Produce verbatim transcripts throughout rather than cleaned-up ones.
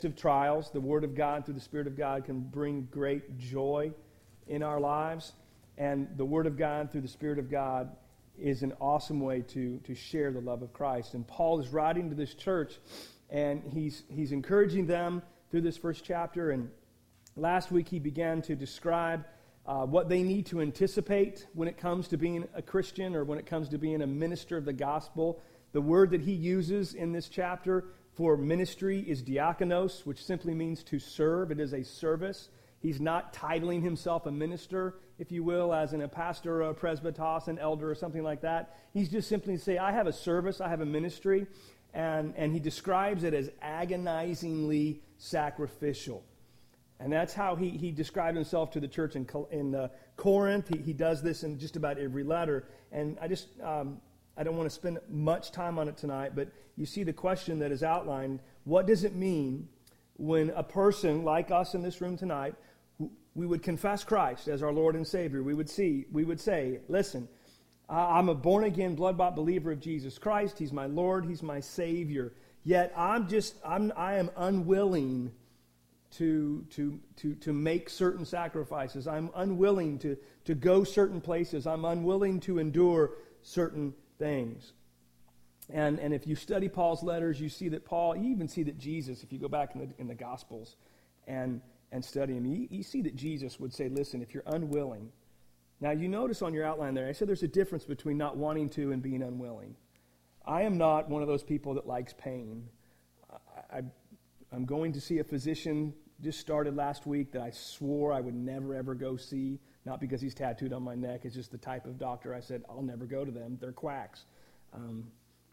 of trials, the Word of God through the Spirit of God can bring great joy in our lives. And the Word of God through the Spirit of God is an awesome way to, to share the love of Christ. And Paul is writing to this church, and he's he's encouraging them through this first chapter. And last week he began to describe uh, what they need to anticipate when it comes to being a Christian or when it comes to being a minister of the gospel. The word that he uses in this chapter for ministry is diakonos, which simply means to serve. It is a service. He's not titling himself a minister, if you will, as in a pastor or a presbytos, an elder or something like that. He's just simply saying, I have a service, I have a ministry, and, and he describes it as agonizingly sacrificial. And that's how he, he described himself to the church in, in uh, Corinth. He, he does this in just about every letter. And I just... Um, I don't want to spend much time on it tonight, but you see the question that is outlined. What does it mean when a person like us in this room tonight, we would confess Christ as our Lord and Savior? We would see, we would say, listen, I'm a born-again, blood-bought believer of Jesus Christ. He's my Lord. He's my Savior. Yet I'm just, I'm, I am unwilling to, to, to, to make certain sacrifices. I'm unwilling to, to go certain places. I'm unwilling to endure certain things. And and if you study Paul's letters, you see that Paul, you even see that Jesus, if you go back in the in the Gospels and and study him, you, you see that Jesus would say, listen, if you're unwilling. Now you notice on your outline there, I said there's a difference between not wanting to and being unwilling. I am not one of those people that likes pain. I, I, I'm going to see a physician, just started last week, that I swore I would never ever go see. Not because he's tattooed on my neck. It's just the type of doctor I said, I'll never go to them. They're quacks. Um,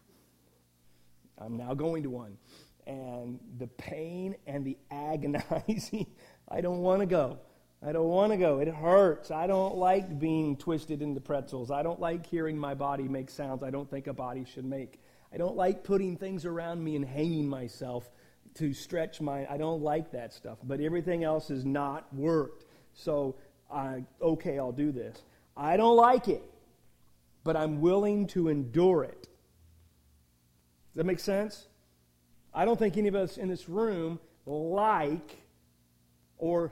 I'm now going to one. And the pain and the agonizing, I don't want to go. I don't want to go. It hurts. I don't like being twisted into pretzels. I don't like hearing my body make sounds I don't think a body should make. I don't like putting things around me and hanging myself to stretch my, I don't like that stuff. But everything else has not worked. So, I, okay, I'll do this. I don't like it, but I'm willing to endure it. Does that make sense? I don't think any of us in this room like or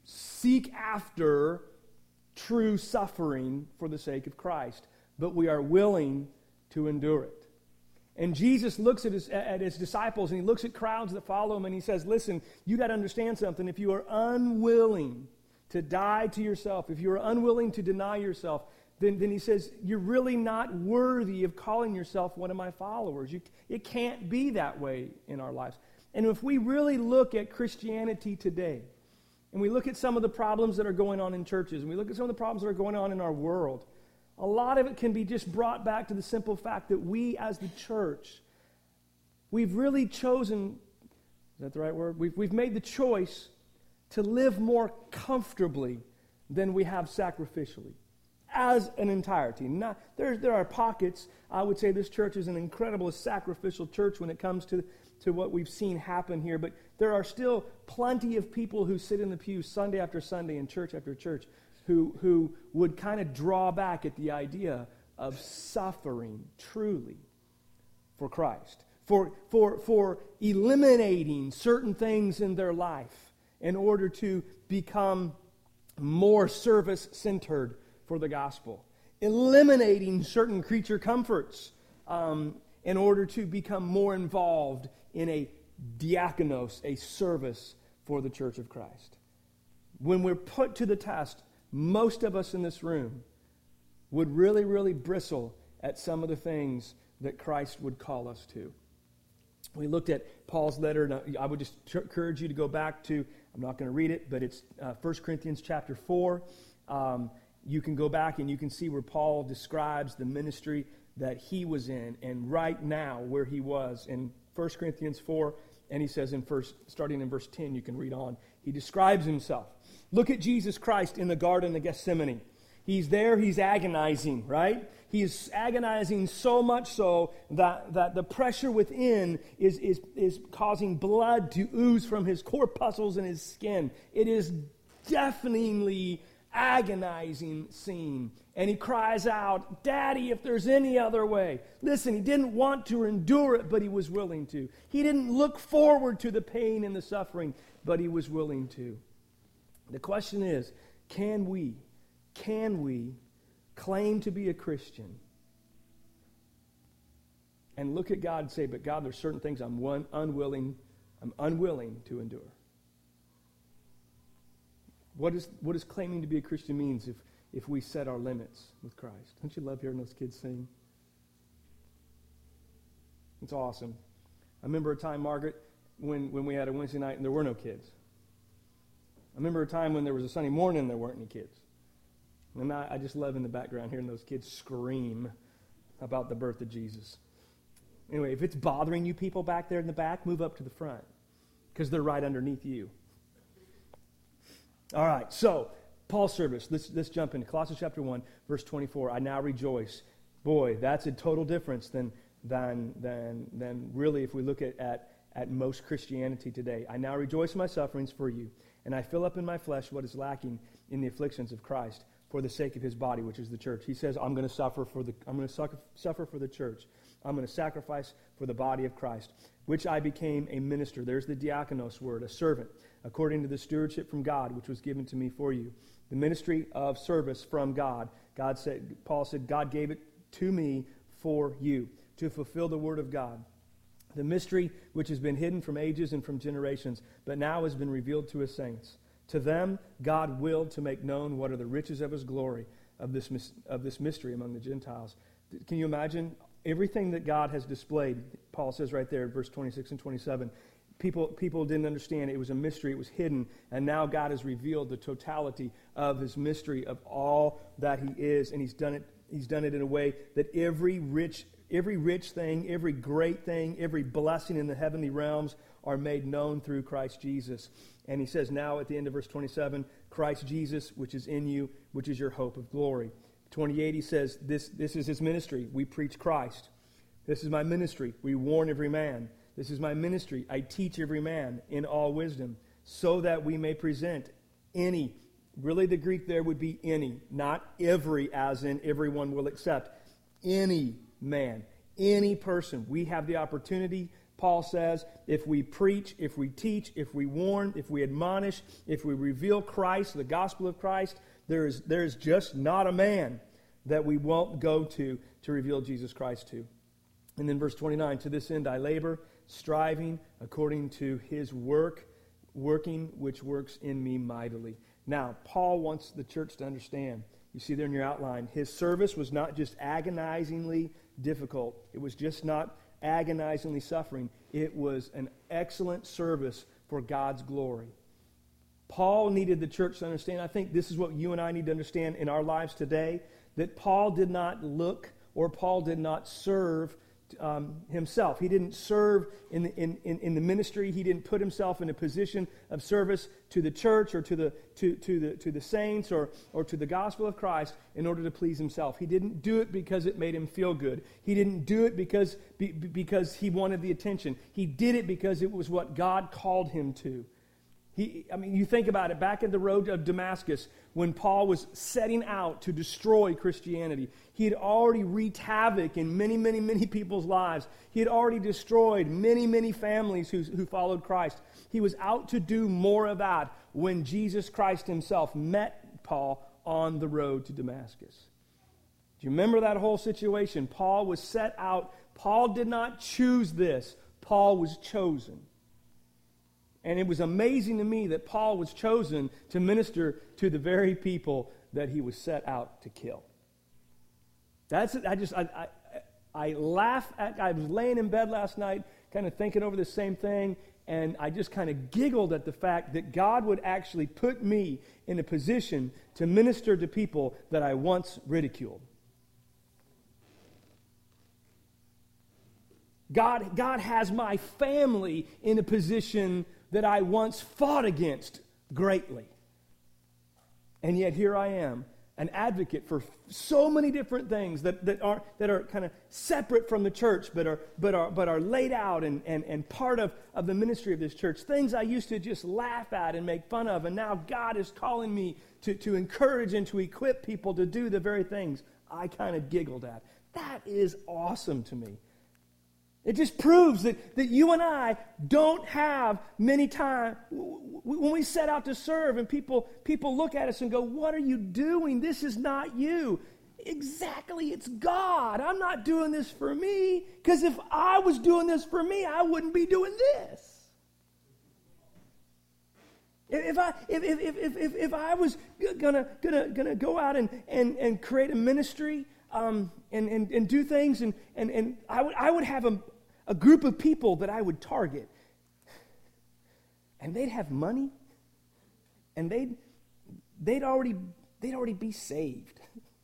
seek after true suffering for the sake of Christ, but we are willing to endure it. And Jesus looks at his, at his disciples, and he looks at crowds that follow him, and he says, listen, you got to understand something. If you are unwilling to die to yourself, if you're unwilling to deny yourself, then, then he says, you're really not worthy of calling yourself one of my followers. You, it can't be that way in our lives. And if we really look at Christianity today, and we look at some of the problems that are going on in churches, and we look at some of the problems that are going on in our world, a lot of it can be just brought back to the simple fact that we as the church, we've really chosen, is that the right word? We've, we've made the choice to live more comfortably than we have sacrificially, as an entirety. Not, there, there are pockets. I would say this church is an incredible sacrificial church when it comes to, to what we've seen happen here, but there are still plenty of people who sit in the pews Sunday after Sunday and church after church who, who would kind of draw back at the idea of suffering truly for Christ, for, for, for eliminating certain things in their life in order to become more service-centered for the gospel. Eliminating certain creature comforts um, in order to become more involved in a diakonos, a service for the church of Christ. When we're put to the test, most of us in this room would really, really bristle at some of the things that Christ would call us to. We looked at Paul's letter, and I would just encourage you to go back to, I'm not going to read it, but it's uh, First Corinthians chapter four. Um, you can go back and you can see where Paul describes the ministry that he was in, and right now where he was in First Corinthians four, and he says in first, starting in verse ten, you can read on. He describes himself. Look at Jesus Christ in the Garden of Gethsemane. He's there, he's agonizing, right? He is agonizing so much so that, that the pressure within is, is, is causing blood to ooze from his corpuscles and his skin. It is deafeningly agonizing scene. And he cries out, Daddy, if there's any other way. Listen, he didn't want to endure it, but he was willing to. He didn't look forward to the pain and the suffering, but he was willing to. The question is, can we, can we claim to be a Christian and look at God and say, but God, there's certain things I'm one, unwilling, I'm unwilling to endure? What is, what does claiming to be a Christian means if if we set our limits with Christ? Don't you love hearing those kids sing? It's awesome. I remember a time, Margaret, when, when we had a Wednesday night and there were no kids. I remember a time when there was a Sunday morning and there weren't any kids. And I, I just love in the background hearing those kids scream about the birth of Jesus. Anyway, if it's bothering you people back there in the back, move up to the front because they're right underneath you. All right, so Paul's service. Let's, let's jump into Colossians chapter one, verse twenty-four. I now rejoice. Boy, that's a total difference than than than than really if we look at, at, at most Christianity today. I now rejoice in my sufferings for you, and I fill up in my flesh what is lacking in the afflictions of Christ for the sake of his body, which is the church. He says, I'm going to suffer for the I'm going to suffer for the church. I'm going to sacrifice for the body of Christ, which I became a minister. There's the diakonos word, a servant, according to the stewardship from God, which was given to me for you. The ministry of service from God. God said, Paul said, God gave it to me for you to fulfill the word of God. The mystery which has been hidden from ages and from generations, but now has been revealed to his saints. To them, God willed to make known what are the riches of his glory of this of this mystery among the Gentiles. Can you imagine everything that God has displayed? Paul says right there in verse twenty-six and twenty-seven. People, people didn't understand. It was a mystery. It was hidden. And now God has revealed the totality of his mystery of all that he is. And he's done it, he's done it in a way that every rich, every rich thing, every great thing, every blessing in the heavenly realms are made known through Christ Jesus. And he says now at the end of verse twenty-seven, Christ Jesus, which is in you, which is your hope of glory. twenty-eight, he says, this, this is his ministry. We preach Christ. This is my ministry. We warn every man. This is my ministry. I teach every man in all wisdom, so that we may present any. Really, the Greek there would be any, not every, as in everyone will accept. Any man, any person. We have the opportunity, Paul says, if we preach, if we teach, if we warn, if we admonish, if we reveal Christ, the gospel of Christ, there is, there is just not a man that we won't go to to reveal Jesus Christ to. And then verse twenty-nine, to this end I labor, striving according to his work, working which works in me mightily. Now, Paul wants the church to understand, you see there in your outline, his service was not just agonizingly difficult. It was just not agonizingly suffering. It was an excellent service for God's glory. Um, Paul needed the church to understand. I think this is what you and I need to understand in our lives today, that Paul did not look or Paul did not serve um, himself. He didn't serve in the, in, in, in the ministry. He didn't put himself in a position of service to the church or to the to, to the to the saints or or to the gospel of Christ in order to please himself. He didn't do it because it made him feel good. He didn't do it because be, because he wanted the attention. He did it because it was what God called him to. He, I mean, you think about it, back at the road of Damascus, when Paul was setting out to destroy Christianity, he had already wreaked havoc in many, many, many people's lives. He had already destroyed many, many families who, who followed Christ. He was out to do more of that when Jesus Christ himself met Paul on the road to Damascus. Do you remember that whole situation? Paul was set out. Paul did not choose this. Paul was chosen. And it was amazing to me that Paul was chosen to minister to the very people that he was set out to kill. That's it. I just, I, I, I laugh at, I was laying in bed last night kind of thinking over the same thing, and I just kind of giggled at the fact that God would actually put me in a position to minister to people that I once ridiculed. God, God has my family in a position that I once fought against greatly. And yet here I am, an advocate for so many different things that, that are that are kind of separate from the church, but are but are but are laid out and, and, and part of, of the ministry of this church. Things I used to just laugh at and make fun of, and now God is calling me to, to encourage and to equip people to do the very things I kind of giggled at. That is awesome to me. It just proves that, that you and I don't have many time when we set out to serve and people, people look at us and go, what are you doing? This is not you. Exactly, it's God. I'm not doing this for me, because if I was doing this for me, I wouldn't be doing this. If I if if if if, if I was gonna gonna gonna go out and, and, and create a ministry um, and, and, and do things and, and, and I would I would have a a group of people that I would target, and they'd have money, and they'd they'd already they'd already be saved.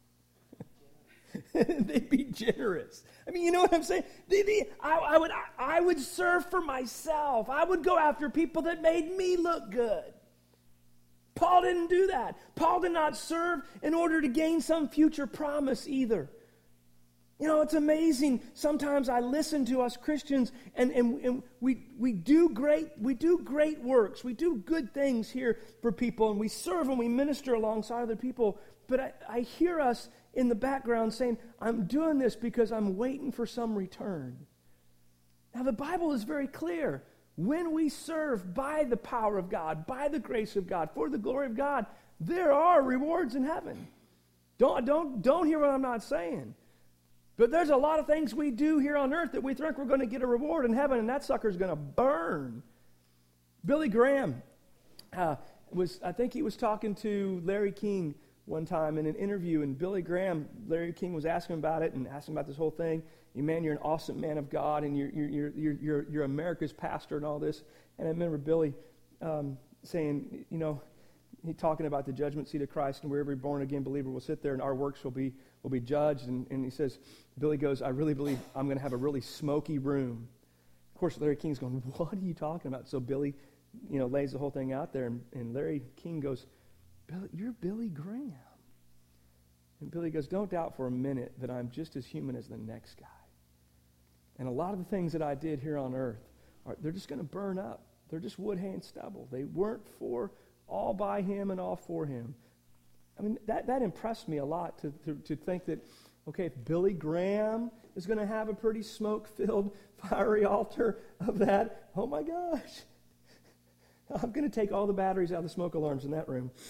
They'd be generous. I mean, you know what I'm saying? They, they, I, I would I, I would serve for myself. I would go after people that made me look good. Paul didn't do that. Paul did not serve in order to gain some future promise either. You know, it's amazing. Sometimes I listen to us Christians, and, and, and we we do great we do great works. We do good things here for people, and we serve and we minister alongside other people. But I, I hear us in the background saying, I'm doing this because I'm waiting for some return. Now, the Bible is very clear. When we serve by the power of God, by the grace of God, for the glory of God, there are rewards in heaven. Don't, don't, don't hear what I'm not saying. But there's a lot of things we do here on earth that we think we're going to get a reward in heaven, and that sucker's going to burn. Billy Graham uh, was, I think he was talking to Larry King one time in an interview, and Billy Graham, Larry King was asking about it and asking about this whole thing. You, man, you're an awesome man of God, and you're you're you're you're you're America's pastor and all this. And I remember Billy um, saying, you know, he talking about the judgment seat of Christ, and where every born again believer will sit there, and our works will be will be judged. And, and he says, Billy goes, I really believe I'm going to have a really smoky room. Of course, Larry King's going, what are you talking about? So Billy, you know, lays the whole thing out there, and, and Larry King goes, Billy, you're Billy Graham. And Billy goes, don't doubt for a minute that I'm just as human as the next guy. And a lot of the things that I did here on earth, are they're just going to burn up. They're just wood, hay, and stubble. They weren't for all by him and all for him. I mean, that, that impressed me a lot to, to, to think that, okay, if Billy Graham is going to have a pretty smoke-filled, fiery altar of that, oh my gosh. I'm going to take all the batteries out of the smoke alarms in that room.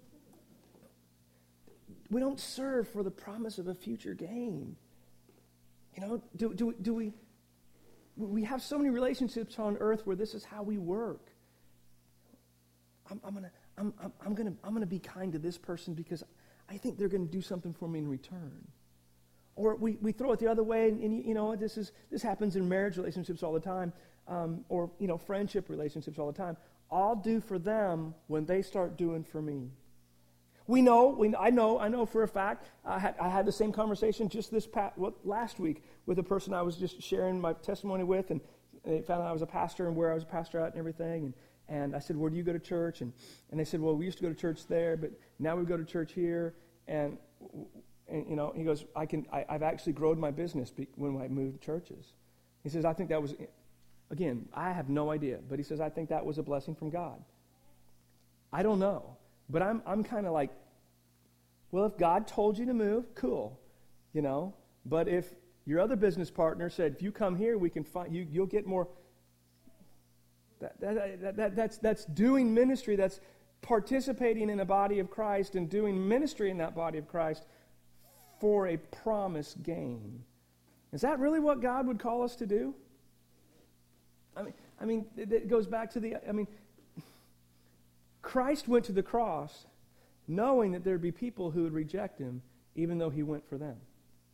We don't serve for the promise of a future gain. You know, do, do, do we, we have so many relationships on earth where this is how we work. I'm, I'm gonna, I'm, I'm, I'm gonna, I'm gonna be kind to this person because I think they're gonna do something for me in return. Or we, we throw it the other way, and, and you know, this is this happens in marriage relationships all the time, um, or you know, friendship relationships all the time. I'll do for them when they start doing for me. We know, we, I know, I know for a fact. I had, I had the same conversation just this past, what, last week with a person I was just sharing my testimony with, and they found out I was a pastor and where I was a pastor at and everything. And, and I said, "Where do you go to church?" And and they said, "Well, we used to go to church there, but now we go to church here." And, and you know, he goes, "I can, I, I've actually grown my business be, when I moved churches." He says, "I think that was, again, I have no idea, but he says, I think that was a blessing from God." I don't know. But I'm I'm kind of like, well, if God told you to move, cool, you know. But if your other business partner said, if you come here, we can find you, you'll get more. That, that, that, that that's that's doing ministry. That's participating in a body of Christ and doing ministry in that body of Christ for a promised gain. Is that really what God would call us to do? I mean, I mean, it, it goes back to the. I mean. Christ went to the cross knowing that there would be people who would reject him even though he went for them.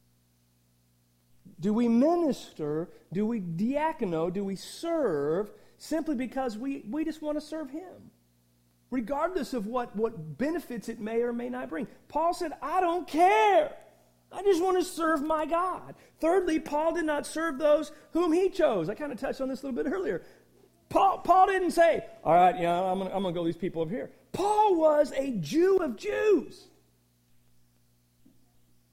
Do we minister, do we diacono, do we serve simply because we, we just want to serve him? Regardless of what, what benefits it may or may not bring. Paul said, I don't care. I just want to serve my God. Thirdly, Paul did not serve those whom he chose. I kind of touched on this a little bit earlier. Paul, Paul didn't say, all right, you know, I'm going I'm to go these people over here. Paul was a Jew of Jews.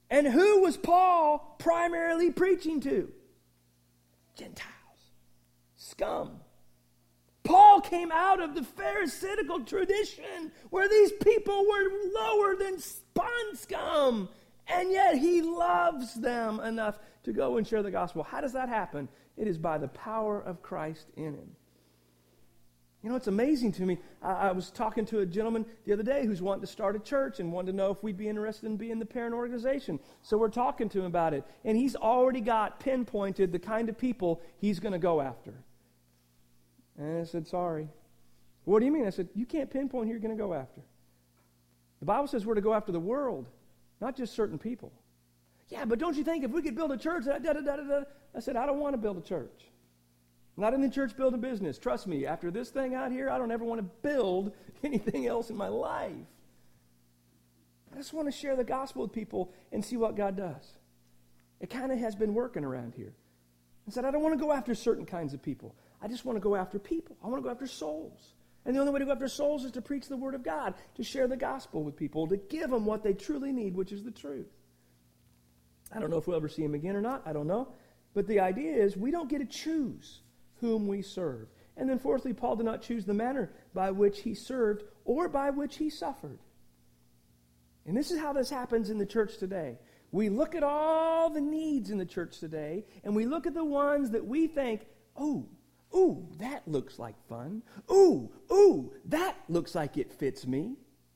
And who was Paul primarily preaching to? Gentiles. Scum. Paul came out of the Pharisaical tradition where these people were lower than pond scum. And yet he loves them enough to go and share the gospel. How does that happen? It is by the power of Christ in him. You know, it's amazing to me. I, I was talking to a gentleman the other day who's wanting to start a church and wanted to know if we'd be interested in being the parent organization. So we're talking to him about it. And he's already got pinpointed the kind of people he's going to go after. And I said, sorry. What do you mean? I said, you can't pinpoint who you're going to go after. The Bible says we're to go after the world, not just certain people. Yeah, but don't you think if we could build a church, da, da, da, da, da. I said, I don't want to build a church. I'm not in the church building business. Trust me, after this thing out here, I don't ever want to build anything else in my life. I just want to share the gospel with people and see what God does. It kind of has been working around here. I said, I don't want to go after certain kinds of people. I just want to go after people. I want to go after souls. And the only way to go after souls is to preach the word of God, to share the gospel with people, to give them what they truly need, which is the truth. I don't know if we'll ever see him again or not. I don't know. But the idea is we don't get to choose whom we serve. And then fourthly, Paul did not choose the manner by which he served or by which he suffered. And this is how this happens in the church today. We look at all the needs in the church today, and we look at the ones that we think, oh, ooh, that looks like fun. Ooh, ooh, that looks like it fits me.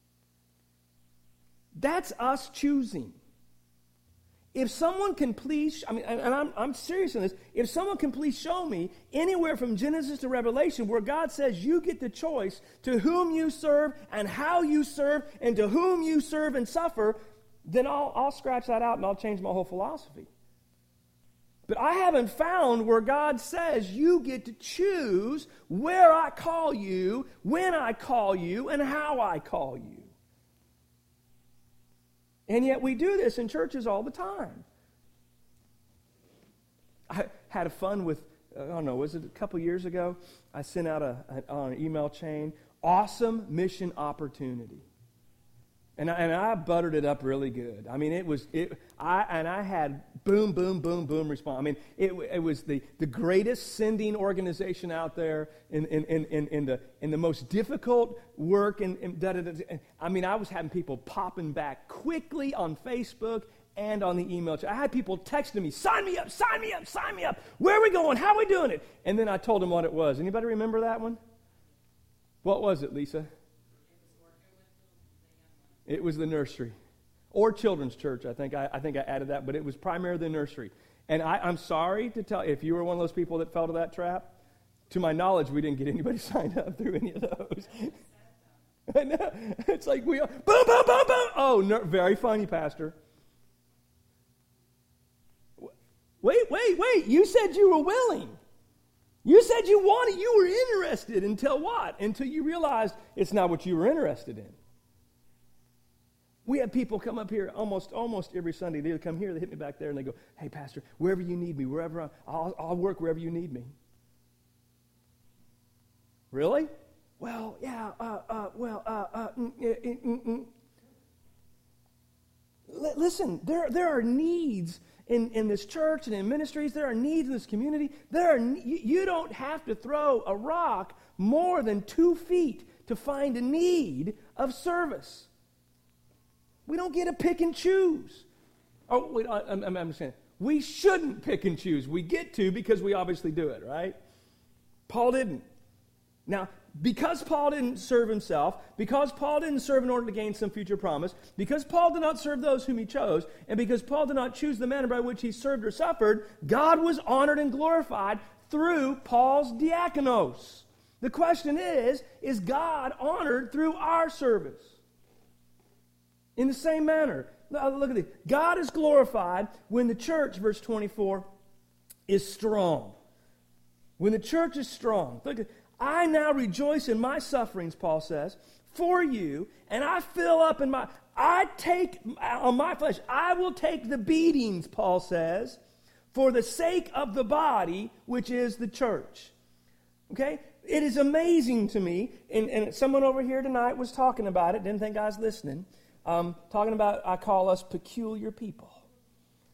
That's us choosing. If someone can please, I mean, and I'm, I'm serious on this, if someone can please show me anywhere from Genesis to Revelation where God says you get the choice to whom you serve and how you serve and to whom you serve and suffer, then I'll, I'll scratch that out and I'll change my whole philosophy. But I haven't found where God says you get to choose where I call you, when I call you, and how I call you. And yet we do this in churches all the time. I had a fun with, I don't know, was it a couple years ago? I sent out a, a, on an email chain, awesome mission opportunity. And I, and I buttered it up really good. I mean, it was, it. I and I had boom, boom, boom, boom response. I mean, it, it was the, the greatest sending organization out there in, in, in, in, in, the, in the most difficult work. And, and da, da, da, da. I mean, I was having people popping back quickly on Facebook and on the email chat. I had people texting me, sign me up, sign me up, sign me up. Where are we going? How are we doing it? And then I told them what it was. Anybody remember that one? What was it, Lisa? It was the nursery. Or children's church, I think I, I think I added that, but it was primarily the nursery. And I, I'm sorry to tell, if you were one of those people that fell to that trap, to my knowledge, we didn't get anybody signed up through any of those. I know. It's like we, boom, boom, boom, boom. Oh, no, very funny, Pastor. Wait, wait, wait. You said you were willing. You said you wanted, you were interested until what? Until you realized it's not what you were interested in. We have people come up here almost almost every Sunday. They come here, they hit me back there, and they go, hey, Pastor, wherever you need me, wherever I'm, I'll, I'll work wherever you need me. Really? Well, yeah, uh, uh, well, uh, uh, mm, mm, mm, mm. L- listen, there, there are needs in, in this church and in ministries. There are needs in this community. There are you, you don't have to throw a rock more than two feet to find a need of service. We don't get to pick and choose. Oh, wait, I, I'm, I'm saying we shouldn't pick and choose. We get to because we obviously do it, right? Paul didn't. Now, because Paul didn't serve himself, because Paul didn't serve in order to gain some future promise, because Paul did not serve those whom he chose, and because Paul did not choose the manner by which he served or suffered, God was honored and glorified through Paul's diakonos. The question is, is God honored through our service? In the same manner, look at this. God is glorified when the church, verse twenty-four, is strong. When the church is strong. Look at, I now rejoice in my sufferings, Paul says, for you, and I fill up in my, I take on my flesh, I will take the beatings, Paul says, for the sake of the body, which is the church. Okay? It is amazing to me, and, and someone over here tonight was talking about it, didn't think I was listening. Um, talking about, I call us peculiar people.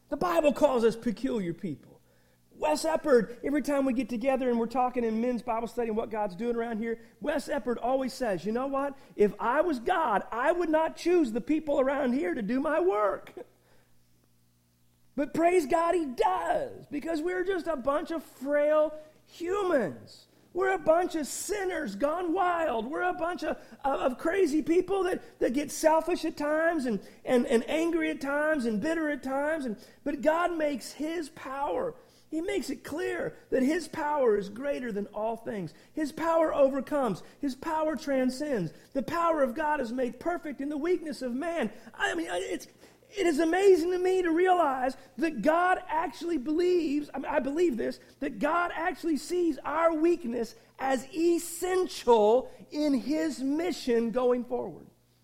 The Bible calls us peculiar people. Wes Eppard, every time we get together and we're talking in men's Bible study and what God's doing around here, Wes Eppard always says, you know what? If I was God, I would not choose the people around here to do my work. But praise God, he does, because we're just a bunch of frail humans. We're a bunch of sinners gone wild. We're a bunch of, of, of crazy people that, that get selfish at times and, and, and angry at times and bitter at times. And, but God makes his power, he makes it clear that his power is greater than all things. His power overcomes. His power transcends. The power of God is made perfect in the weakness of man. I mean, it's... It is amazing to me to realize that God actually believes, I mean, I believe this, that God actually sees our weakness as essential in his mission going forward.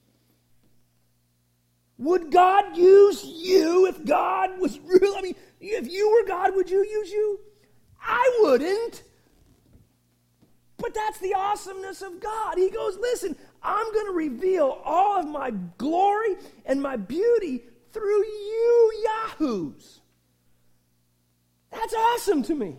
Would God use you if God was real? I mean, if you were God, would you use you? I wouldn't. But that's the awesomeness of God. He goes, listen, I'm going to reveal all of my glory and my beauty through you yahoos. That's awesome to me.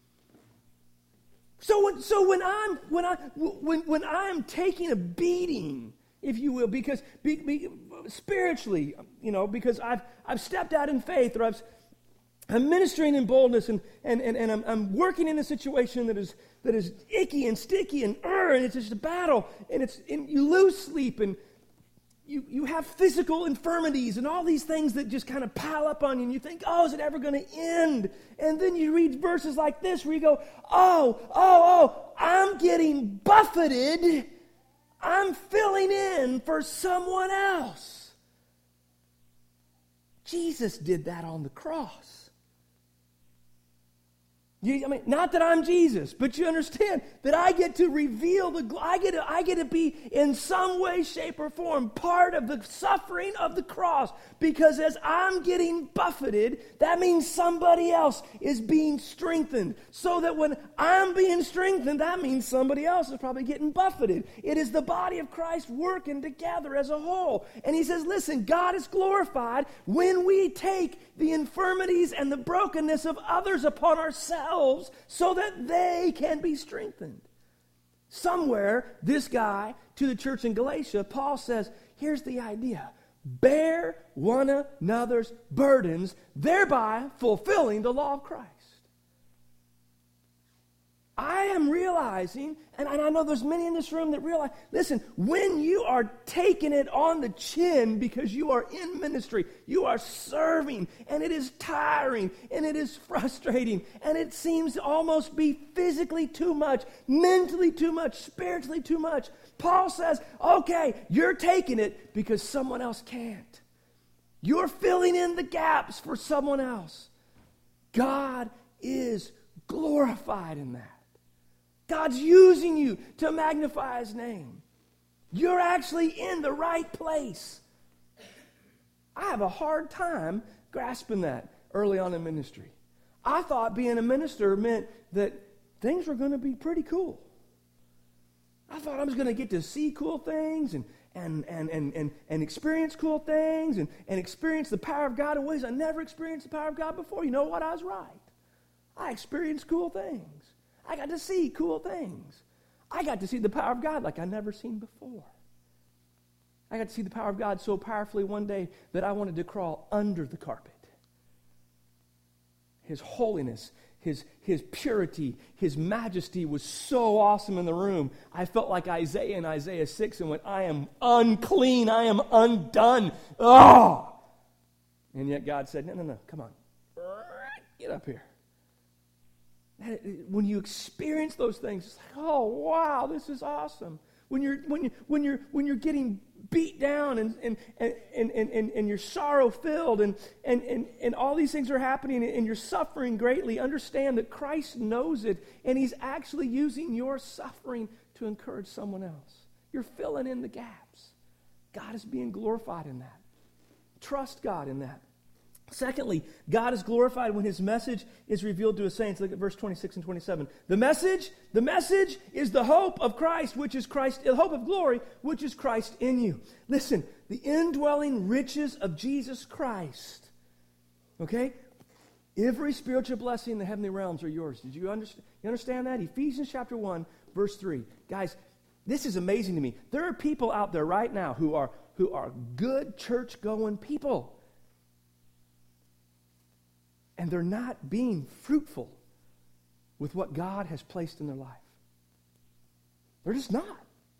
So when so when I'm when I when when I'm taking a beating, if you will, because be, be, spiritually, you know, because I've I've stepped out in faith, or I've I'm ministering in boldness, and and and, and I'm, I'm working in a situation that is that is icky and sticky and er, and it's just a battle, and it's and you lose sleep, and You, you have physical infirmities and all these things that just kind of pile up on you, and you think, oh, is it ever going to end? And then you read verses like this where you go, oh, oh, oh, I'm getting buffeted. I'm filling in for someone else. Jesus did that on the cross. You, I mean, not that I'm Jesus, but you understand that I get to reveal the, I get to, I get to be in some way, shape, or form part of the suffering of the cross, because as I'm getting buffeted, that means somebody else is being strengthened. So that when I'm being strengthened, that means somebody else is probably getting buffeted. It is the body of Christ working together as a whole. And he says, listen, God is glorified when we take the infirmities and the brokenness of others upon ourselves so that they can be strengthened. Somewhere, this guy, to the church in Galatia, Paul says, here's the idea. Bear one another's burdens, thereby fulfilling the law of Christ. I am realizing, and I know there's many in this room that realize, listen, when you are taking it on the chin because you are in ministry, you are serving, and it is tiring, and it is frustrating, and it seems to almost be physically too much, mentally too much, spiritually too much. Paul says, okay, you're taking it because someone else can't. You're filling in the gaps for someone else. God is glorified in that. God's using you to magnify his name. You're actually in the right place. I have a hard time grasping that early on in ministry. I thought being a minister meant that things were going to be pretty cool. I thought I was going to get to see cool things and and and and and, and experience cool things and, and experience the power of God in ways I never experienced the power of God before. You know what? I was right. I experienced cool things. I got to see cool things. I got to see the power of God like I'd never seen before. I got to see the power of God so powerfully one day that I wanted to crawl under the carpet. His holiness, his, his purity, his majesty was so awesome in the room. I felt like Isaiah in Isaiah six and went, I am unclean, I am undone. Oh! And yet God said, no, no, no, come on. Get up here. When you experience those things, it's like, oh wow, this is awesome. When you're when you when you're when you're getting beat down and and and and, and, and you're sorrow filled and, and and and all these things are happening and you're suffering greatly, understand that Christ knows it, and he's actually using your suffering to encourage someone else. You're filling in the gaps. God is being glorified in that. Trust God in that. Secondly, God is glorified when his message is revealed to his saints. Look at verse twenty-six and twenty-seven. The message, the message is the hope of Christ, which is Christ, the hope of glory, which is Christ in you. Listen, the indwelling riches of Jesus Christ Okay? Every spiritual blessing in the heavenly realms are yours. Did you understand, you understand that? Ephesians chapter one, verse three. Guys, this is amazing to me. There are people out there right now who are, who are good church-going people. And they're not being fruitful with what God has placed in their life. They're just not.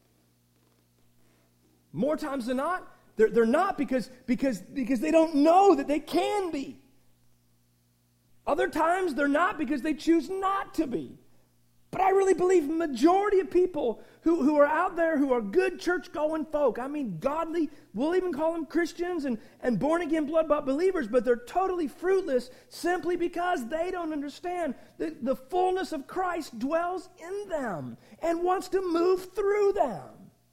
More times than not, they're, they're not because, because, because they don't know that they can be. Other times they're not because they choose not to be. But I really believe the majority of people who, who are out there who are good church-going folk, I mean godly, we'll even call them Christians and, and born-again, blood-bought believers, but they're totally fruitless simply because they don't understand that the fullness of Christ dwells in them and wants to move through them.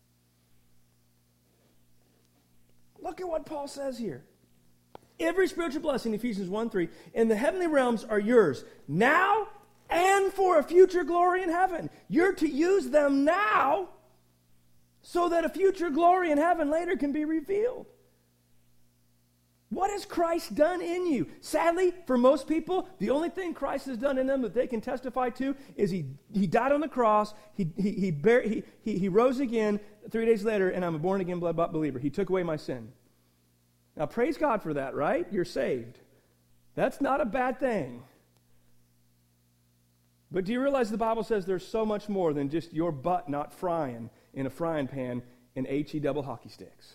Look at what Paul says here. Every spiritual blessing, Ephesians one three, in the heavenly realms are yours now and for a future glory in heaven. You're to use them now so that a future glory in heaven later can be revealed. What has Christ done in you? Sadly, for most people, the only thing Christ has done in them that they can testify to is he, he died on the cross, he, he, he, bar- he, he, he rose again three days later, and I'm a born-again, blood-bought believer. He took away my sin. Now, praise God for that, right? You're saved. That's not a bad thing. But do you realize the Bible says there's so much more than just your butt not frying in a frying pan in H E double hockey sticks?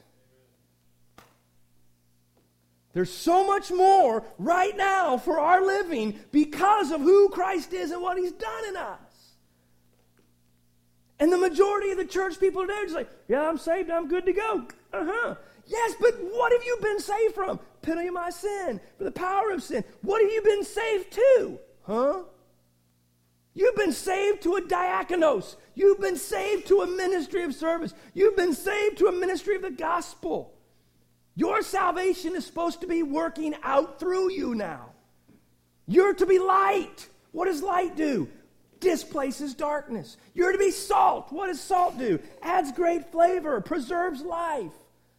There's so much more right now for our living because of who Christ is and what He's done in us. And the majority of the church people today are just like, yeah, I'm saved, I'm good to go. Uh-huh. Yes, but what have you been saved from? Penalty of my sin, for the power of sin. What have you been saved to? Huh? You've been saved to a diakonos. You've been saved to a ministry of service. You've been saved to a ministry of the gospel. Your salvation is supposed to be working out through you now. You're to be light. What does light do? Displaces darkness. You're to be salt. What does salt do? Adds great flavor, preserves life.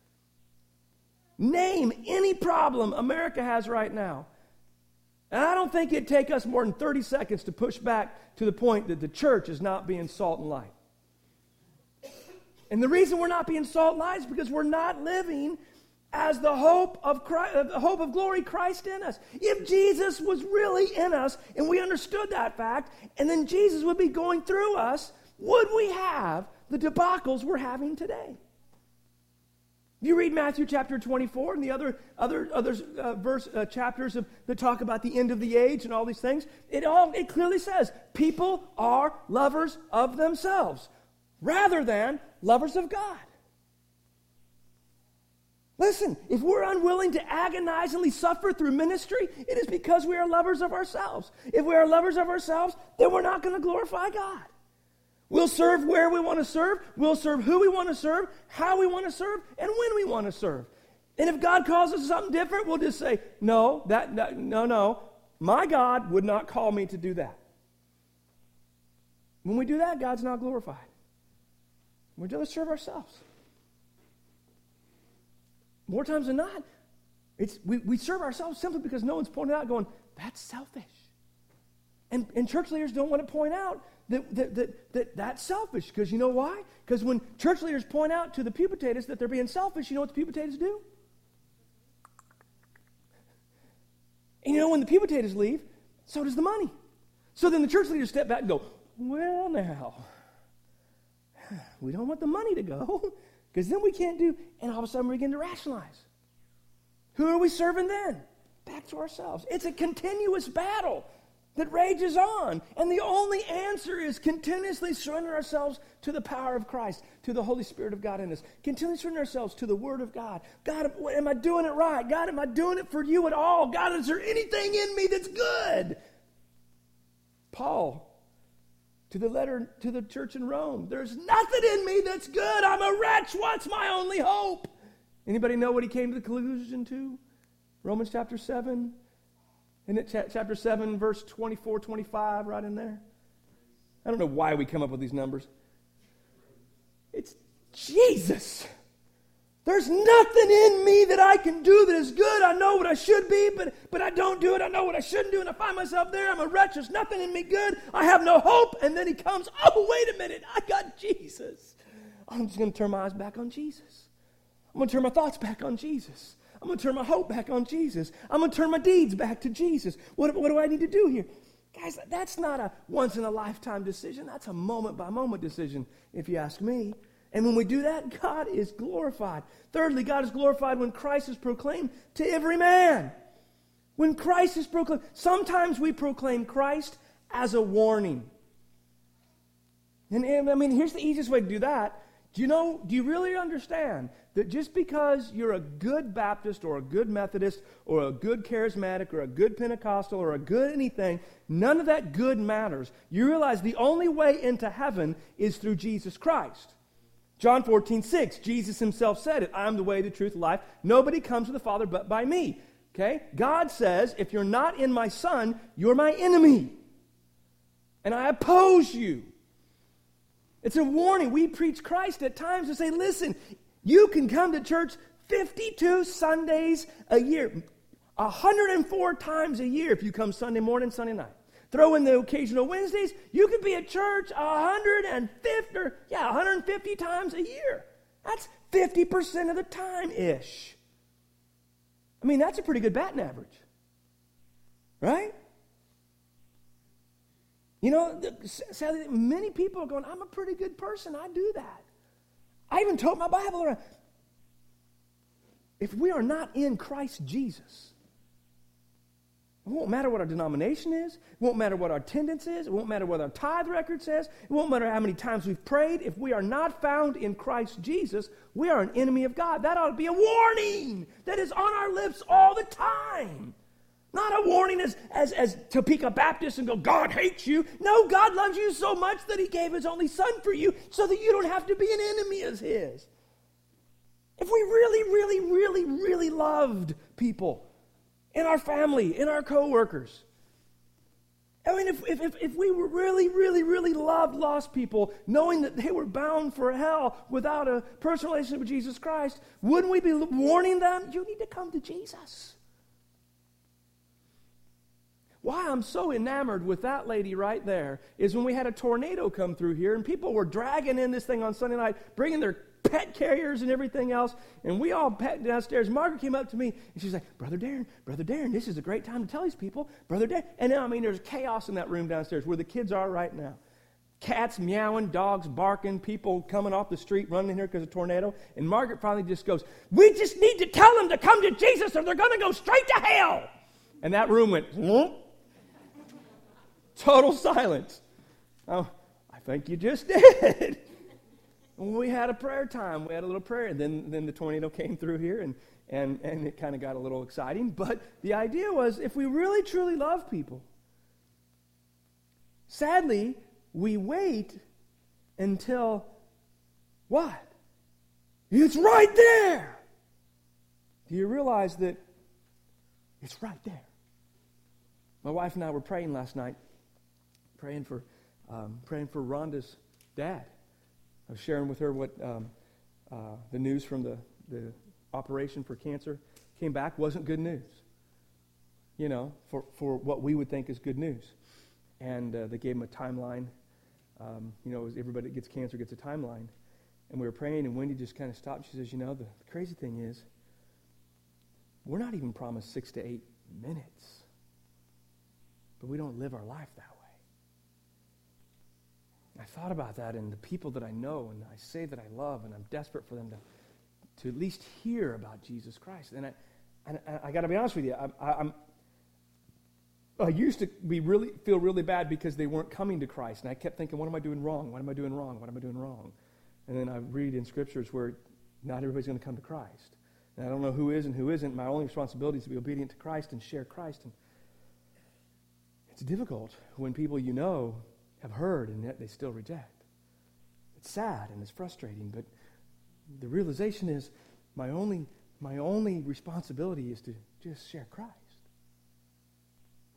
Name any problem America has right now. And I don't think it'd take us more than thirty seconds to push back to the point that the church is not being salt and light. And the reason we're not being salt and light is because we're not living as the hope of Christ, uh, the hope of glory Christ in us. If Jesus was really in us and we understood that fact, and then Jesus would be going through us, would we have the debacles we're having today? You read Matthew chapter twenty-four and the other other other uh, verse uh, chapters of, that talk about the end of the age and all these things. It all it clearly says people are lovers of themselves rather than lovers of God. Listen, if we're unwilling to agonizingly suffer through ministry, it is because we are lovers of ourselves. If we are lovers of ourselves, then we're not going to glorify God. We'll serve where we want to serve. We'll serve who we want to serve, how we want to serve, and when we want to serve. And if God calls us to something different, we'll just say, no, that, that no, no. My God would not call me to do that. When we do that, God's not glorified. We're just to serve ourselves. More times than not, it's we, we serve ourselves simply because no one's pointed out going, that's selfish. And, and church leaders don't want to point out that, that, that, that that's selfish. Because you know why? Because when church leaders point out to the pew potatoes that they're being selfish, you know what the pew potatoes do? And you know when the pew potatoes leave, so does the money. So then the church leaders step back and go, well now, we don't want the money to go. Because then we can't do, and all of a sudden we begin to rationalize. Who are we serving then? Back to ourselves. It's a continuous battle that rages on. And the only answer is continuously surrender ourselves to the power of Christ, to the Holy Spirit of God in us. Continuously surrender ourselves to the Word of God. God, am I doing it right? God, am I doing it for you at all? God, is there anything in me that's good? Paul, to the letter to the church in Rome, there's nothing in me that's good. I'm a wretch. What's my only hope? Anybody know what he came to the conclusion to? Romans chapter seven. Isn't it cha- chapter seven, verse twenty-four, twenty-five, right in there? I don't know why we come up with these numbers. It's Jesus. There's nothing in me that I can do that is good. I know what I should be, but, but I don't do it. I know what I shouldn't do, and I find myself there. I'm a wretch. There's nothing in me good. I have no hope. And then he comes, oh, wait a minute. I got Jesus. I'm just going to turn my eyes back on Jesus. I'm going to turn my thoughts back on Jesus. I'm going to turn my hope back on Jesus. I'm going to turn my deeds back to Jesus. What, what do I need to do here? Guys, that's not a once-in-a-lifetime decision. That's a moment-by-moment decision, if you ask me. And when we do that, God is glorified. Thirdly, God is glorified when Christ is proclaimed to every man. When Christ is proclaimed. Sometimes we proclaim Christ as a warning. And, and I mean, here's the easiest way to do that. Do you know, do you really understand that just because you're a good Baptist or a good Methodist or a good Charismatic or a good Pentecostal or a good anything, none of that good matters. You realize the only way into heaven is through Jesus Christ. John fourteen six, Jesus himself said it, I'm the way, the truth, the life. Nobody comes to the Father but by me. Okay? God says, if you're not in my Son, you're my enemy. And I oppose you. It's a warning. We preach Christ at times and say, listen, you can come to church fifty-two Sundays a year, one hundred four times a year if you come Sunday morning, Sunday night. Throw in the occasional Wednesdays, you could be at church one hundred fifty, or, yeah, one hundred fifty times a year. That's fifty percent of the time-ish. I mean, that's a pretty good batting average. Right? You know, sadly, many people are going, I'm a pretty good person. I do that. I even tote my Bible around. If we are not in Christ Jesus, it won't matter what our denomination is. It won't matter what our attendance is. It won't matter what our tithe record says. It won't matter how many times we've prayed. If we are not found in Christ Jesus, we are an enemy of God. That ought to be a warning that is on our lips all the time. Not a warning as, as, as Topeka Baptist and go, God hates you. No, God loves you so much that he gave his only son for you so that you don't have to be an enemy as his. If we really, really, really, really loved people in our family, in our co-workers, I mean, if, if, if we were really, really, really loved lost people, knowing that they were bound for hell without a personal relationship with Jesus Christ, wouldn't we be warning them, you need to come to Jesus? Why I'm so enamored with that lady right there is when we had a tornado come through here and people were dragging in this thing on Sunday night, bringing their pet carriers and everything else, and we all packed downstairs. Margaret came up to me and she's like, Brother Darren, Brother Darren, this is a great time to tell these people, Brother Darren. And now, I mean, there's chaos in that room downstairs where the kids are right now. Cats meowing, dogs barking, people coming off the street running in here because of a tornado. And Margaret finally just goes, we just need to tell them to come to Jesus or they're going to go straight to hell. And that room went, hmm? Total silence. Oh, I think you just did. When we had a prayer time, we had a little prayer, and then, then the tornado came through here, and, and, and it kind of got a little exciting. But the idea was, if we really, truly love people, sadly, we wait until what? It's right there. Do you realize that it's right there? My wife and I were praying last night, praying for um, praying for Rhonda's dad. I was sharing with her what um, uh, the news from the, the operation for cancer came back wasn't good news, you know, for, for what we would think is good news. And uh, they gave him a timeline. Um, you know, everybody that gets cancer gets a timeline. And we were praying, and Wendy just kind of stopped. She says, you know, the, the crazy thing is, we're not even promised six to eight minutes. But we don't live our life that way. I thought about that and the people that I know and I say that I love, and I'm desperate for them to, to at least hear about Jesus Christ. And I, and I, I got to be honest with you, I, I, I'm, I used to be really feel really bad because they weren't coming to Christ, and I kept thinking, what am I doing wrong? What am I doing wrong? What am I doing wrong? And then I read in scriptures where not everybody's going to come to Christ. And I don't know who is and who isn't. My only responsibility is to be obedient to Christ and share Christ. And it's difficult when people you know have heard and yet they still reject. It's sad and it's frustrating, but the realization is my only my only responsibility is to just share Christ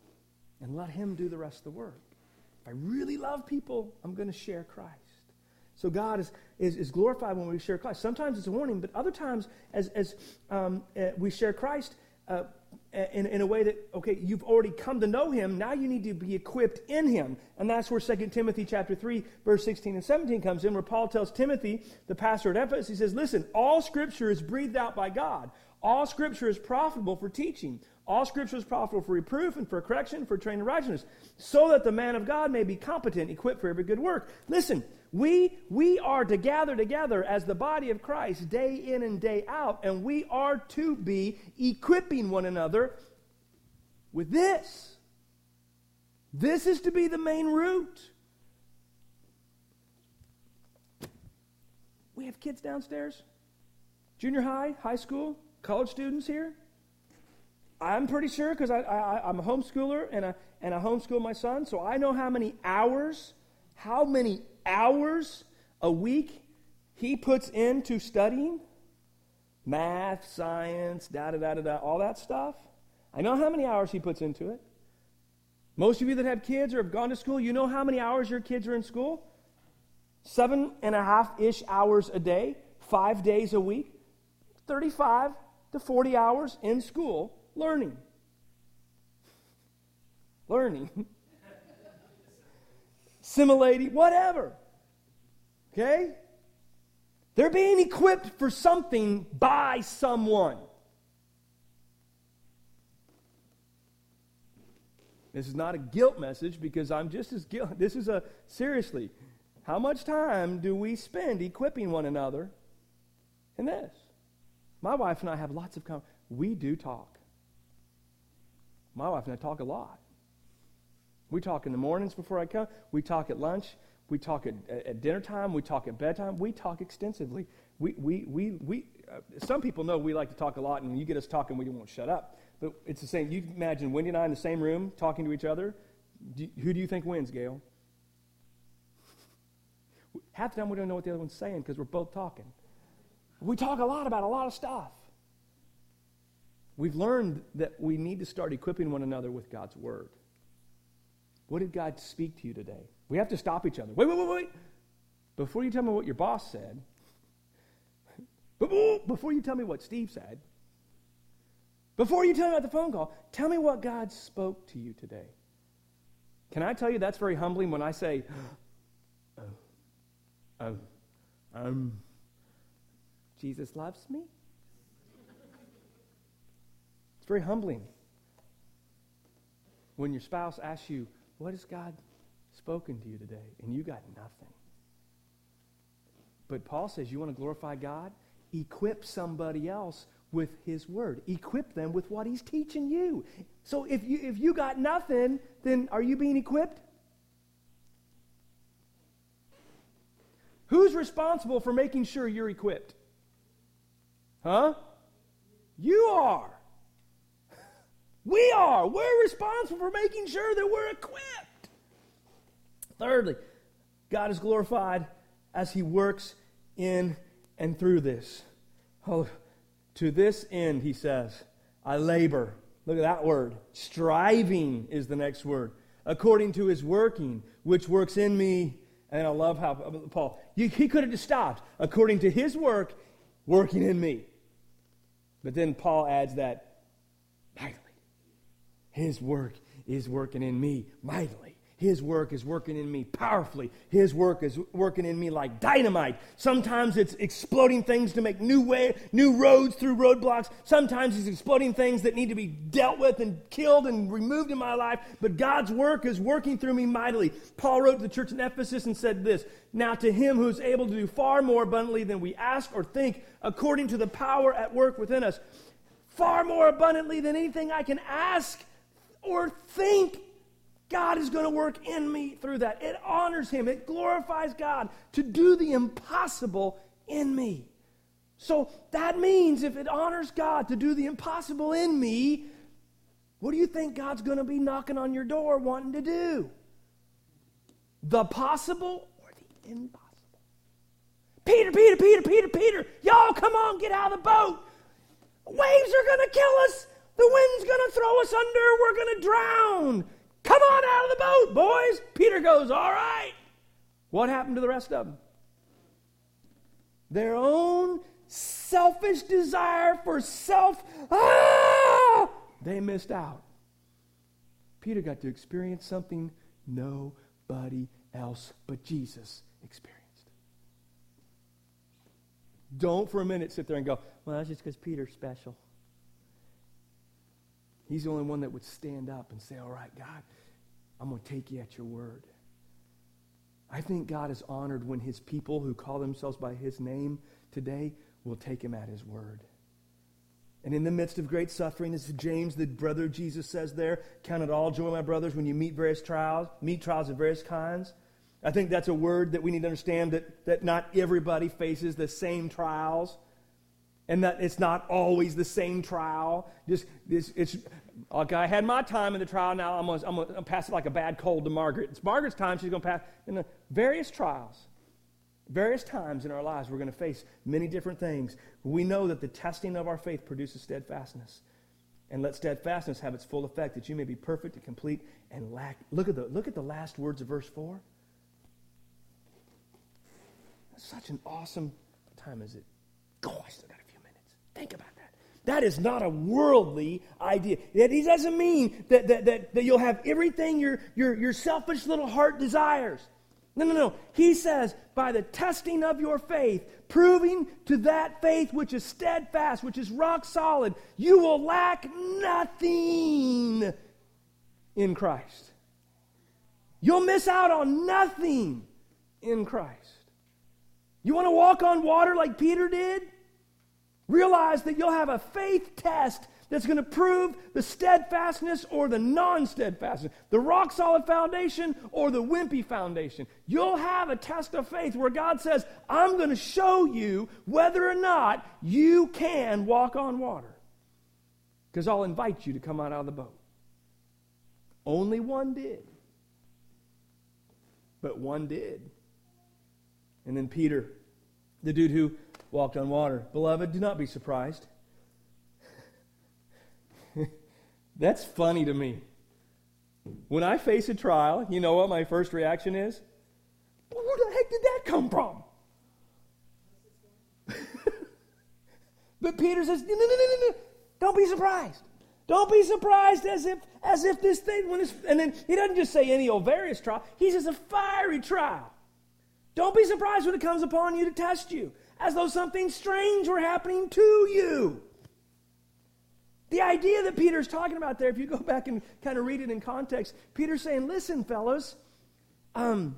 and let him do the rest of the work. If I really love people, I'm going to share Christ. So God is, is, is glorified when we share Christ. Sometimes it's a warning, but other times as, as um, uh, we share Christ uh, in, in a way that, okay, you've already come to know him. Now you need to be equipped in him. And that's where Second Timothy chapter three, verse sixteen and seventeen comes in, where Paul tells Timothy, the pastor at Ephesus, he says, listen, all Scripture is breathed out by God. All Scripture is profitable for teaching. All Scripture is profitable for reproof and for correction, for training in righteousness, so that the man of God may be competent, equipped for every good work. Listen, we, we are to gather together as the body of Christ day in and day out, and we are to be equipping one another with this. This is to be the main root. We have kids downstairs, junior high, high school, college students here. I'm pretty sure, because I, I, I'm a homeschooler, and I, and I homeschool my son, so I know how many hours, how many hours a week he puts into studying math, science, da-da-da-da-da, all that stuff. I know how many hours he puts into it. Most of you that have kids or have gone to school, you know how many hours your kids are in school? Seven and a half-ish hours a day, five days a week, thirty-five to forty hours in school. Learning. Learning. Assimilating, whatever. Okay? They're being equipped for something by someone. This is not a guilt message, because I'm just as guilty. This is a, seriously, how much time do we spend equipping one another in this? My wife and I have lots of conversations. We do talk. My wife and I talk a lot. We talk in the mornings before I come. We talk at lunch. We talk at, at dinner time. We talk at bedtime. We talk extensively. We, we, we, we. Uh, some people know we like to talk a lot, and you get us talking, we won't shut up. But it's the same. You imagine Wendy and I in the same room talking to each other. Do, who do you think wins, Gail? Half the time we don't know what the other one's saying because we're both talking. We talk a lot about a lot of stuff. We've learned that we need to start equipping one another with God's Word. What did God speak to you today? We have to stop each other. Wait, wait, wait, wait. Before you tell me what your boss said, before you tell me what Steve said, before you tell me about the phone call, tell me what God spoke to you today. Can I tell you that's very humbling when I say, oh, oh, um, Jesus loves me? It's very humbling when your spouse asks you, what has God spoken to you today? And you got nothing. But Paul says, you want to glorify God? Equip somebody else with his word. Equip them with what he's teaching you. So if you if you got nothing, then are you being equipped? Who's responsible for making sure you're equipped? Huh? You are. We are. We're responsible for making sure that we're equipped. Thirdly, God is glorified as he works in and through this. Oh, to this end, he says, I labor. Look at that word. Striving is the next word. According to his working, which works in me. And I love how, Paul, he could have just stopped. According to his work, working in me. But then Paul adds that, mightily. His work is working in me mightily. His work is working in me powerfully. His work is working in me like dynamite. Sometimes it's exploding things to make new way, new roads through roadblocks. Sometimes it's exploding things that need to be dealt with and killed and removed in my life. But God's work is working through me mightily. Paul wrote to the church in Ephesus and said this, now to him who is able to do far more abundantly than we ask or think, according to the power at work within us, far more abundantly than anything I can ask or think, God is going to work in me through that. It honors him. It glorifies God to do the impossible in me. So that means if it honors God to do the impossible in me, what do you think God's going to be knocking on your door wanting to do? The possible or the impossible? Peter, Peter, Peter, Peter, Peter, y'all come on, get out of the boat. Waves are going to kill us. The wind's going to throw us under. We're going to drown. Come on out of the boat, boys. Peter goes, all right. What happened to the rest of them? their own selfish desire for self, ah, they missed out. Peter got to experience something nobody else but Jesus experienced. Don't for a minute sit there and go, well, that's just because Peter's special. He's the only one that would stand up and say, all right, God, I'm going to take you at your word. I think God is honored when his people who call themselves by his name today will take him at his word. And in the midst of great suffering, as James, the brother of Jesus, says there, count it all joy, my brothers, when you meet various trials, meet trials of various kinds. I think that's a word that we need to understand, that, that not everybody faces the same trials, and that it's not always the same trial. Just this, it's okay. I had my time in the trial. Now I'm going I'm to pass it like a bad cold to Margaret. It's Margaret's time. She's going to pass in the various trials. Various times in our lives, we're going to face many different things. We know that the testing of our faith produces steadfastness. And let steadfastness have its full effect, that you may be perfect and complete and lack. Look at the, look at the last words of verse four. That's such an awesome time, is it? Oh, I still got a few minutes. Think about that. That is not a worldly idea. That he doesn't mean that, that, that, that you'll have everything your, your, your selfish little heart desires. No, no, no. He says, by the testing of your faith, proving to that faith which is steadfast, which is rock solid, you will lack nothing in Christ. You'll miss out on nothing in Christ. You want to walk on water like Peter did? Realize that you'll have a faith test that's going to prove the steadfastness or the non-steadfastness, the rock-solid foundation or the wimpy foundation. You'll have a test of faith where God says, I'm going to show you whether or not you can walk on water. Because I'll invite you to come out of the boat. Only one did. But one did. And then Peter, the dude who walked on water. Beloved, do not be surprised. That's funny to me. When I face a trial, you know what my first reaction is? Well, where the heck did that come from? But Peter says, no, no, no, no, no. Don't be surprised. Don't be surprised as if as if this thing, when this, and then he doesn't just say any old various trial. He says a fiery trial. Don't be surprised when it comes upon you to test you, as though something strange were happening to you. The idea that Peter's talking about there, if you go back and kind of read it in context, Peter's saying, listen, fellas, um,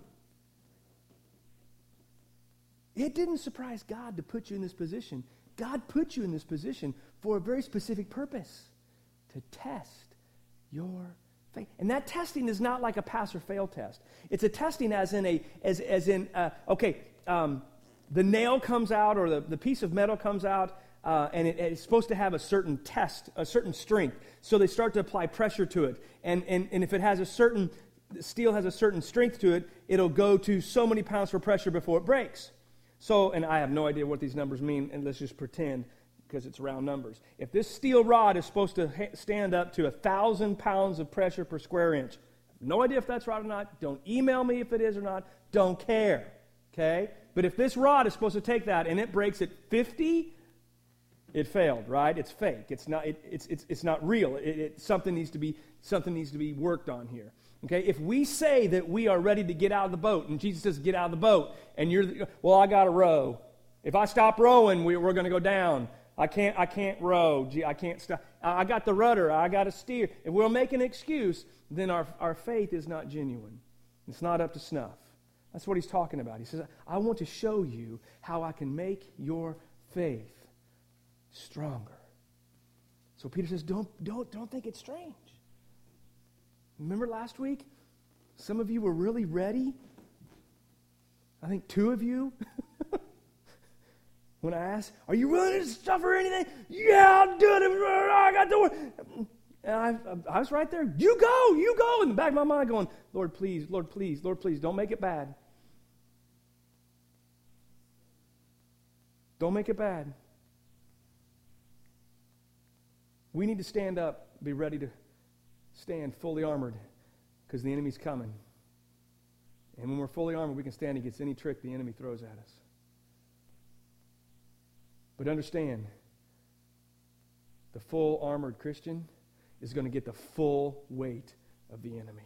it didn't surprise God to put you in this position. God put you in this position for a very specific purpose, to test your faith. And that testing is not like a pass or fail test. It's a testing as in, a as, as in uh, okay, um, the nail comes out or the, the piece of metal comes out, Uh, and it, it's supposed to have a certain test, a certain strength. So they start to apply pressure to it. And, and, and if it has a certain, steel has a certain strength to it, it'll go to so many pounds per pressure before it breaks. So, and I have no idea what these numbers mean, and let's just pretend, because it's round numbers. If this steel rod is supposed to ha- stand up to a thousand pounds of pressure per square inch, no idea if that's right or not. Don't email me if it is or not. Don't care. Okay? But if this rod is supposed to take that and it breaks at fifty, it failed, right? It's fake. It's not. It, it's it's it's not real. It, it, something needs to be something needs to be worked on here. Okay. If we say that we are ready to get out of the boat, and Jesus says, "Get out of the boat," and you're, the, well, I got to row. If I stop rowing, we, we're going to go down. I can't. I can't row. Gee, I can't stop. I got the rudder. I got to steer. If we'll make an excuse, then our our faith is not genuine. It's not up to snuff. That's what he's talking about. He says, "I want to show you how I can make your faith stronger." So Peter says, don't, don't, don't think it's strange. Remember last week? Some of you were really ready. I think two of you. When I asked, are you willing to suffer anything? Yeah, I'll do it. I got the word. And I, I was right there. You go, you go. In the back of my mind going, Lord, please, Lord, please, Lord, please, don't make it bad. Don't make it bad. We need to stand up, be ready to stand fully armored, because the enemy's coming. And when we're fully armored, we can stand against any trick the enemy throws at us. But understand, the full armored Christian is going to get the full weight of the enemy.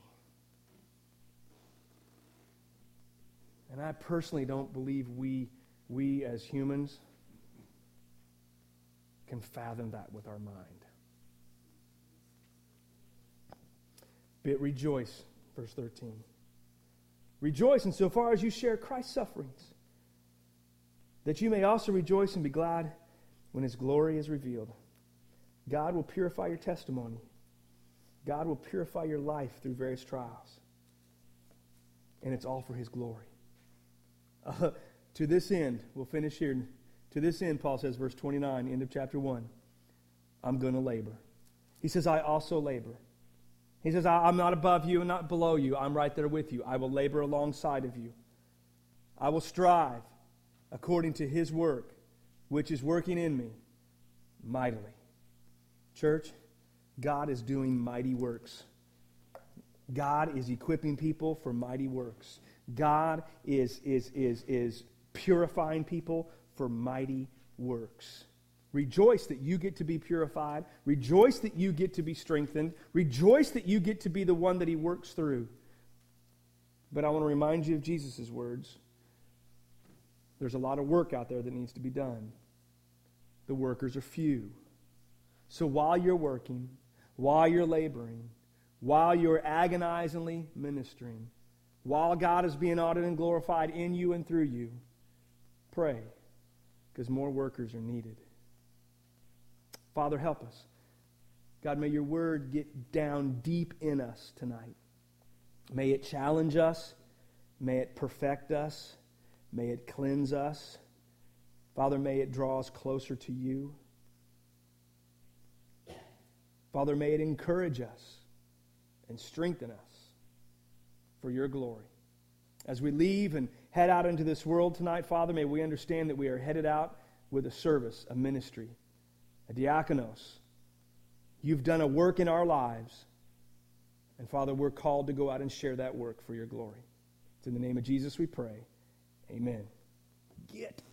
And I personally don't believe we, we as humans can fathom that with our mind. But rejoice, verse thirteen. Rejoice insofar as you share Christ's sufferings, that you may also rejoice and be glad when His glory is revealed. God will purify your testimony. God will purify your life through various trials. And it's all for His glory. Uh, to this end, we'll finish here. To this end, Paul says, verse twenty-nine, end of chapter one, I'm going to labor. He says, I also labor. He says, I'm not above you and not below you. I'm right there with you. I will labor alongside of you. I will strive according to His work, which is working in me mightily. Church, God is doing mighty works. God is equipping people for mighty works. God is, is, is, is purifying people for mighty works. Rejoice that you get to be purified. Rejoice that you get to be strengthened. Rejoice that you get to be the one that He works through. But I want to remind you of Jesus' words. There's a lot of work out there that needs to be done. The workers are few. So while you're working, while you're laboring, while you're agonizingly ministering, while God is being honored and glorified in you and through you, pray, because more workers are needed. Father, help us. God, may your word get down deep in us tonight. May it challenge us. May it perfect us. May it cleanse us. Father, may it draw us closer to you. Father, may it encourage us and strengthen us for your glory. As we leave and head out into this world tonight, Father, may we understand that we are headed out with a service, a ministry, a diakonos. You've done a work in our lives. And Father, we're called to go out and share that work for your glory. It's in the name of Jesus we pray. Amen. Get